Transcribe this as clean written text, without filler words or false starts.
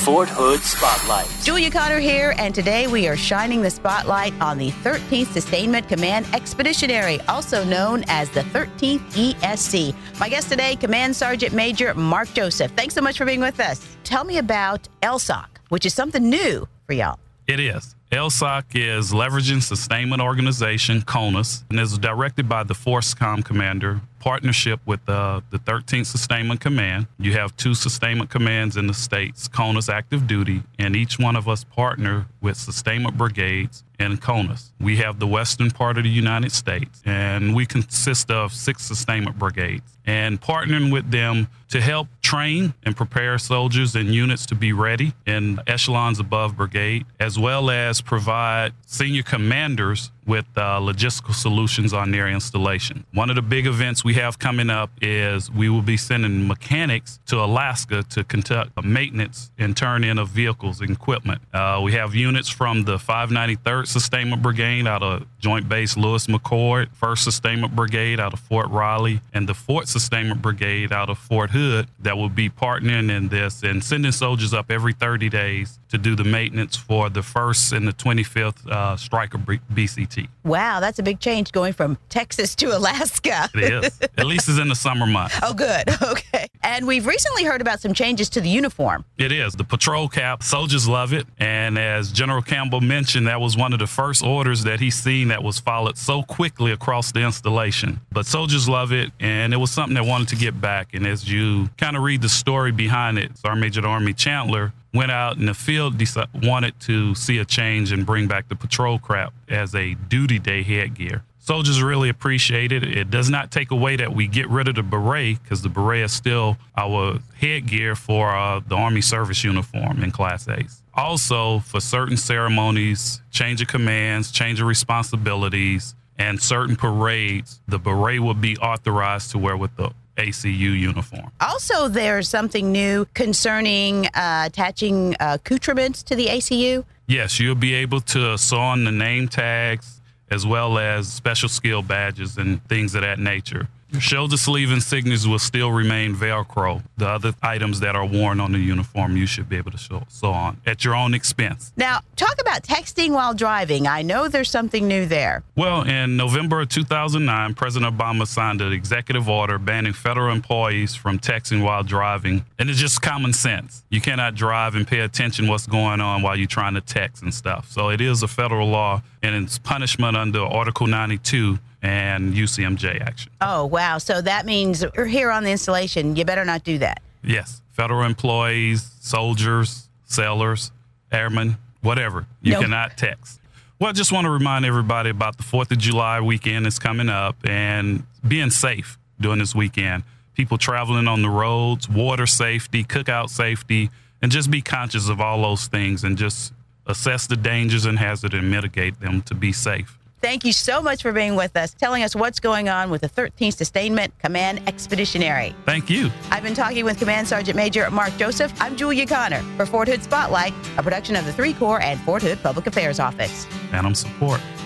Fort Hood Spotlight. Julia Connor here, and today we are shining the spotlight on the 13th Sustainment Command Expeditionary, also known as the 13th ESC. My guest today, Command Sergeant Major Mark Joseph. Thanks so much for being with us. Tell me about LSOC, which is something new for y'all. It is. LSOC is Leveraging Sustainment Organization, CONUS, and is directed by the FORCECOM Commander, partnership with the 13th Sustainment Command. You have two sustainment commands in the states, CONUS active duty, and each one of us partner with sustainment brigades in CONUS. We have the western part of the United States, and we consist of 6 sustainment brigades. And partnering with them to help train and prepare soldiers and units to be ready in echelons above brigade, as well as provide senior commanders with logistical solutions on their installation. One of the big events we have coming up is we will be sending mechanics to Alaska to conduct maintenance and turn in of vehicles and equipment. We have units from the 593rd Sustainment Brigade out of Joint Base Lewis McChord, 1st Sustainment Brigade out of Fort Riley, and the 4th Sustainment Brigade out of Fort Hood that will be partnering in this and sending soldiers up every 30 days to do the maintenance for the 1st and the 25th Stryker BCT. Wow, that's a big change going from Texas to Alaska. It is. At least it's in the summer months. Oh, good. Okay. And we've recently heard about some changes to the uniform. It is. The patrol cap, soldiers love it. And as General Campbell mentioned, that was one of the first orders that he's seen that was followed so quickly across the installation. But soldiers love it, and it was something they wanted to get back. And as you kind of read the story behind it, Sergeant Major of the Army Chandler went out in the field, wanted to see a change and bring back the patrol cap as a duty day headgear. Soldiers really appreciate it. It does not take away that we get rid of the beret, because the beret is still our headgear for the Army service uniform in Class A's. Also, for certain ceremonies, change of commands, change of responsibilities, and certain parades, the beret will be authorized to wear with the ACU uniform. Also, there's something new concerning attaching accoutrements to the ACU. Yes, you'll be able to sew on the name tags as well as special skill badges and things of that nature. Your shoulder sleeve insignias will still remain Velcro. The other items that are worn on the uniform, you should be able to sew on at your own expense. Now, talk about texting while driving. I know there's something new there. Well, in November of 2009, President Obama signed an executive order banning federal employees from texting while driving. And it's just common sense. You cannot drive and pay attention what's going on while you're trying to text and stuff. So it is a federal law, and it's punishment under Article 92 and UCMJ action. Oh, wow. So that means you're here on the installation. You better not do that. Yes. Federal employees, soldiers, sailors, airmen, whatever. You cannot text. Well, I just want to remind everybody about the 4th of July weekend is coming up and being safe during this weekend. People traveling on the roads, water safety, cookout safety, and just be conscious of all those things and just assess the dangers and hazards and mitigate them to be safe. Thank you so much for being with us, telling us what's going on with the 13th Sustainment Command Expeditionary. Thank you. I've been talking with Command Sergeant Major Mark Joseph. I'm Julia Connor for Fort Hood Spotlight, a production of the 3 Corps and Fort Hood Public Affairs Office. Phantom support.